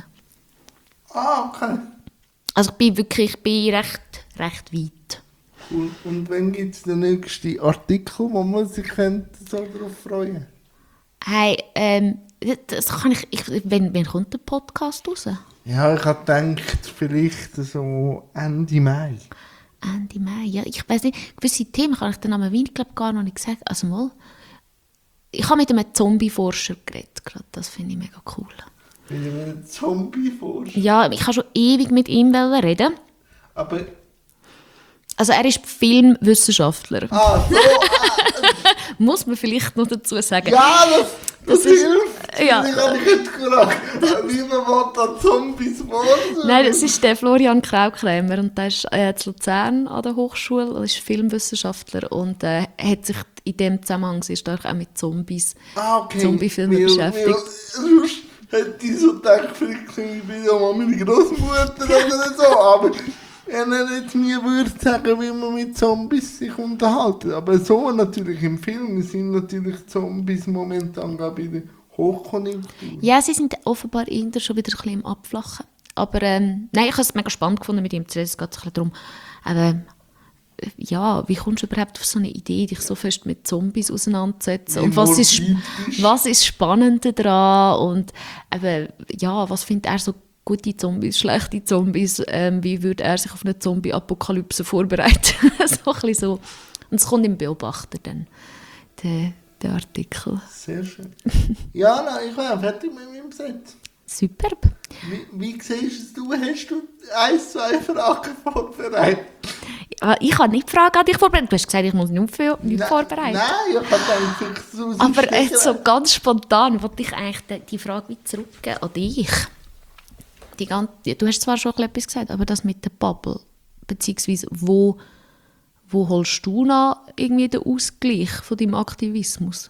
Ah, okay. Also ich bin wirklich ich bin recht, recht weit. Cool. Und wann gibt es den nächsten Artikel, wo man sich so darauf freuen könnte? Hey, ähm, das kann ich, ich wenn, wenn kommt der Podcast raus? Ja, ich habe gedacht, vielleicht so Ende Mai. Ende Mai, ja, ich weiß nicht, gewisse Themen kann ich den Namen Wien, glaube gar noch nicht gesagt. Also mal, ich habe mit einem Zombie-Forscher geredet, gerade. Das finde ich mega cool. Mit einem Zombie-Forscher? Ja, ich habe schon ewig mit ihm reden. Aber... Also er ist Filmwissenschaftler. Ah, so! Muss man vielleicht noch dazu sagen. Ja, das, das, das hilft! Ist, ja. Ich habe mich nicht gefragt, wie man an Zombies forschen. Nein, das ist der Florian Kraukrämer und der ist äh, in Luzern an der Hochschule und ist Filmwissenschaftler und äh, hat sich in dem Zusammenhang sehr stark auch mit Zombies, ah, okay. Zombiefilmen beschäftigt. Sonst hätte ich so gedacht, vielleicht bin ich ja mal meine Großmutter oder so, aber... Wenn er jetzt nie würde sagen, wie man mit Zombies sich unterhalten. Aber so natürlich im Film sind natürlich Zombies momentan glaube ich in der Hochkonjunktur. Ja, sie sind offenbar irgendwie schon wieder ein bisschen im Abflachen. Aber ähm, nein, ich habe es mega spannend gefunden, mit ihm zu reden. Es geht ein bisschen darum, aber, ja, wie kommst du überhaupt auf so eine Idee, dich so fest mit Zombies auseinanderzusetzen? Und was ist, was ist spannend daran? Und eben, ja, was findet er so gute Zombies, schlechte Zombies, ähm, wie würde er sich auf eine Zombie-Apokalypse vorbereiten? So ein bisschen so. Und es kommt im Beobachter dann, der, der Artikel. Sehr schön. Ja, nein, ich war fertig mit meinem Set. Superb. Wie, wie siehst du, hast du ein, zwei Fragen vorbereitet? Ja, ich habe nicht die Frage an dich vorbereitet. Du hast gesagt, ich muss nicht, für, nicht nein, vorbereiten. Nein, ich habe gedacht, so aber jetzt so ganz spontan wollte ich eigentlich die, die Frage wieder zurückgeben an dich. Die ganze, du hast zwar schon etwas gesagt, aber das mit der Bubble, beziehungsweise wo, wo holst du noch irgendwie den Ausgleich von deinem Aktivismus?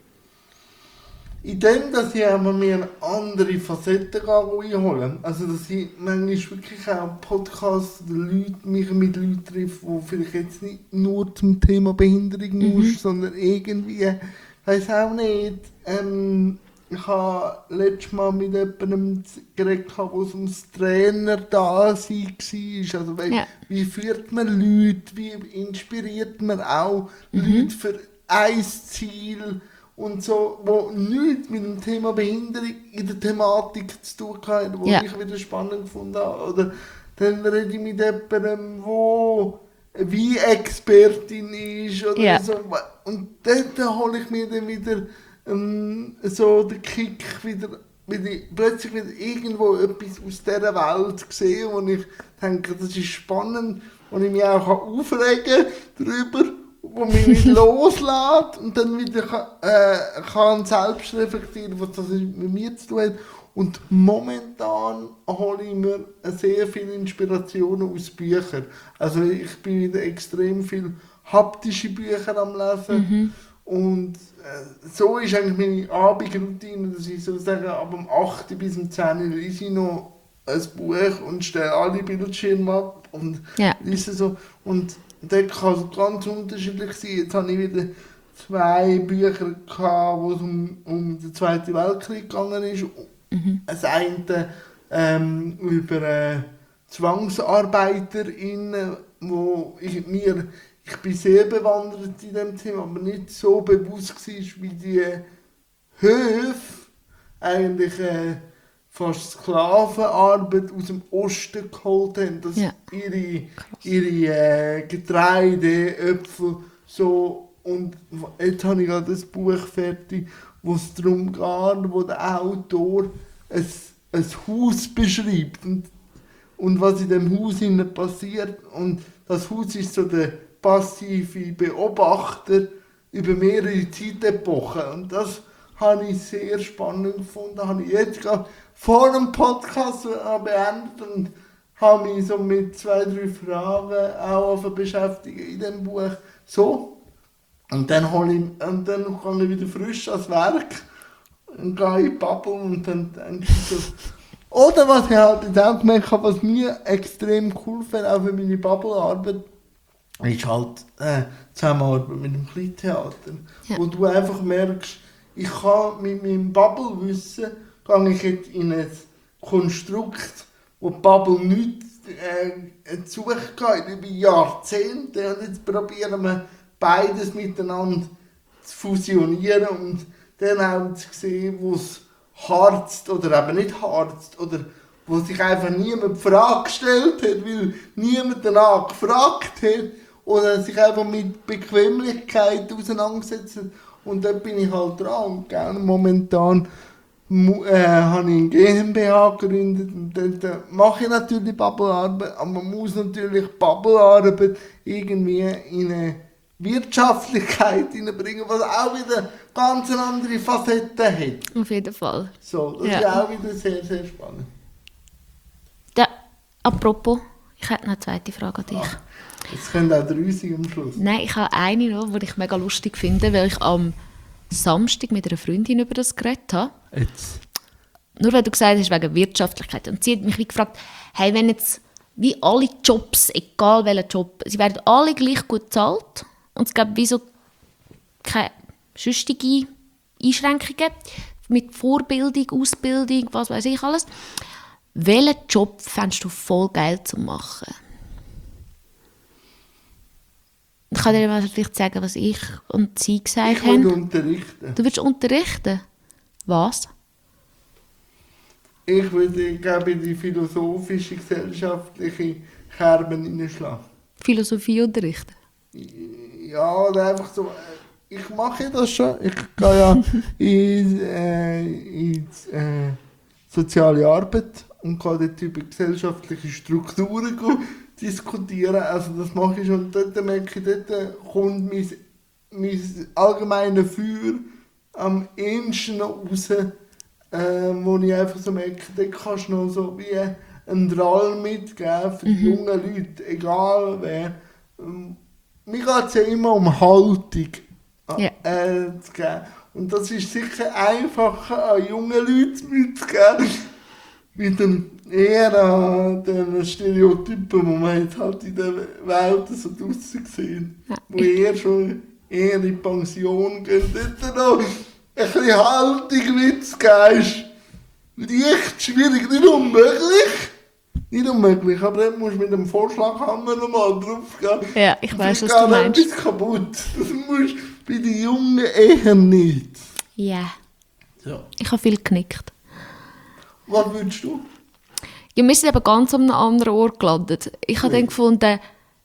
In dem, dass ich aber mir eine andere Facette einholen. Also dass ich manchmal wirklich auch Podcasts oder Leute, mich mit Leuten treffe, die vielleicht jetzt nicht nur zum Thema Behinderung mhm. muss, sondern irgendwie, ich weiss auch nicht, ähm, ich habe letztes Mal mit jemandem geredet, der ums Trainer da sein war. Also, wie, ja. wie führt man Leute, wie inspiriert man auch mhm. Leute für ein Ziel und so, wo nichts mit dem Thema Behinderung in der Thematik zu tun hat, wo ja. ich wieder spannend gefunden habe. Oder dann rede ich mit jemandem, wo wie Expertin ist oder ja. so. Und dann hole ich mir dann wieder Ähm, so der Kick wieder, wieder plötzlich wieder irgendwo etwas aus dieser Welt sehe, wo ich denke, das ist spannend, wo ich mich auch aufregen kann darüber, wo mich nicht loslässt und dann wieder kann, äh, kann selbst reflektieren, was das mit mir zu tun hat. Und momentan hole ich mir sehr viele Inspirationen aus Büchern. Also ich bin wieder extrem viel haptische Bücher am Lesen. Mhm. Und äh, so ist eigentlich meine Abendroutine, dass ich sozusagen ab dem acht bis um zehn Uhr lese ich noch ein Buch und stelle alle Bildschirme ab und ja. lese so. Und das kann es ganz unterschiedlich sein. Jetzt habe ich wieder zwei Bücher gehabt, wo es um, um den Zweiten Weltkrieg gegangen ist. Mhm. Das eine ähm, über äh, ZwangsarbeiterInnen, wo ich mir ich bin sehr bewandert in dem Thema, aber nicht so bewusst war, wie die Höfe eigentlich äh, fast Sklavenarbeit aus dem Osten geholt haben, dass Ja. ihre, ihre äh, Getreide, Äpfel so, und jetzt habe ich gerade das Buch fertig, wo es darum geht, wo der Autor ein, ein Haus beschreibt und, und was in dem Haus innen passiert, und das Haus ist so der passive Beobachter über mehrere Zeitepochen, und das habe ich sehr spannend gefunden. Das habe ich jetzt gerade vor dem Podcast beendet und habe mich so mit zwei, drei Fragen auch beschäftigt in dem Buch. So. Und dann, hole ich, und dann komme ich wieder frisch ans Werk und gehe in die Bubble und dann denke ich so. Oder was ich halt jetzt auch gemerkt habe, was mir extrem cool fällt, auch für meine Bubble-Arbeit, ist halt äh, Zusammenarbeit mit dem Kleintheater. Ja. Wo du einfach merkst, ich kann mit meinem Bubble-Wissen, gehe ich jetzt in ein Konstrukt, wo die Bubble nicht äh, zurückgeht über Jahrzehnte, und jetzt probieren wir beides miteinander zu fusionieren und dann auch zu sehen, wo es harzt oder eben nicht harzt oder wo sich einfach niemand die Frage gestellt hat, weil niemand danach gefragt hat oder sich einfach mit Bequemlichkeit auseinandergesetzt hat. Und dort bin ich halt dran. Und gerne momentan äh, habe ich ein GmbH gegründet und dort äh, mache ich natürlich Bubblearbeit, aber man muss natürlich Bubblearbeit irgendwie in eine Wirtschaftlichkeit hineinbringen, was auch wieder ganz andere Facetten hat. Auf jeden Fall. So, das Ja. ist auch wieder sehr, sehr spannend. Da, apropos, ich hätte noch eine zweite Frage an dich. Ach, es können auch drei sein am Schluss. Nein, ich habe eine noch, die ich mega lustig finde, weil ich am Samstag mit einer Freundin über das geredet habe. Jetzt. Nur weil du gesagt hast, wegen Wirtschaftlichkeit. Und sie hat mich wie gefragt, hey, wenn jetzt wie alle Jobs, egal welcher Job, sie werden alle gleich gut bezahlt und es gibt wie so keine sonstige Einschränkungen mit Vorbildung, Ausbildung, was weiß ich alles. Welchen Job fändest du voll geil zu machen? Ich kann dir mal vielleicht sagen, was ich und sie gesagt Ich will haben. unterrichten. Du willst unterrichten? Was? Ich würde, glaube ich, in die philosophische, gesellschaftliche Kerben hineinschlagen. Philosophie unterrichten? Ja, oder einfach so. äh, Ich mache das schon. Ich gehe ja in, äh, in die äh, soziale Arbeit und kann dort über gesellschaftliche Strukturen go- diskutieren. Also das mache ich schon. Und dort merke ich, dort kommt mein, mein allgemeines Feuer am ehesten noch raus, äh, wo ich einfach so merke, dort kannst du noch so wie einen Drall mitgeben für die Mhm. jungen Leute, egal wer. Ähm, Mir geht es ja immer um Haltung Ja. äh, zu geben. Und das ist sicher einfacher an junge Leute mitzugeben, mit dem eher an den Stereotypen, die man jetzt halt in der Welt so draussen sehen. Ja. Wo eher schon eher in die Pension gehen. Dort noch ein bisschen Haltung mitzugeben ist leicht schwierig, nicht unmöglich. Nicht unmöglich, aber dann musst du mit dem Vorschlaghammer nochmal drauf gehen. Ja, ich weiss, was Vielleicht du geht meinst. etwas kaputt. Das musst du bei den Jungen eher nicht. Ja. Ja. Ich habe viel genickt. Was würdest du? Ja, wir sind aber ganz an einem anderen Ort gelandet. Ich habe Ui. dann gefunden,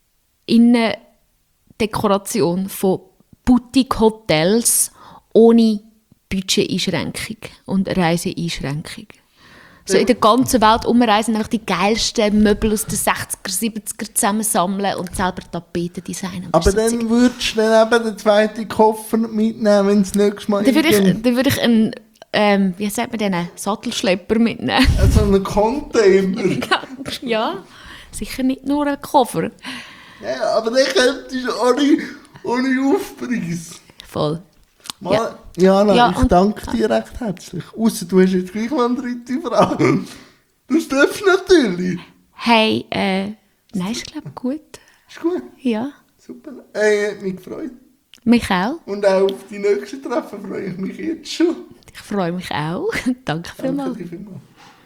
Innendekoration von Boutique-Hotels ohne Budgeteinschränkung und Reiseeinschränkung. So in der ganzen Welt umreisen, einfach die geilsten Möbel aus den sechziger, siebziger zusammensammeln und selber Tapeten designen. Das Aber ist so dann würdest du dann eben den zweiten Koffer mitnehmen, wenn es nächstes Mal Dann würde ich, irgend- dann würde ich einen, ähm, wie sagt man den, einen Sattelschlepper mitnehmen. so einen Container. Ja, sicher nicht nur einen Koffer. Ja, aber dann könntest du ohne, ohne Aufpreis. Voll. Mal, Ja. Jana, Ja, ich und- danke dir recht herzlich. Ausser du hast jetzt gleich noch eine dritte Frage. Das darfst du natürlich. Hey, äh, nein, ist glaube ich gut. Ist gut. Ja, Super. Äh, hat mich gefreut. mich auch. Und auch auf die nächsten Treffen freue ich mich jetzt schon. Ich freue mich auch. Danke Danke vielmals. dir vielmals.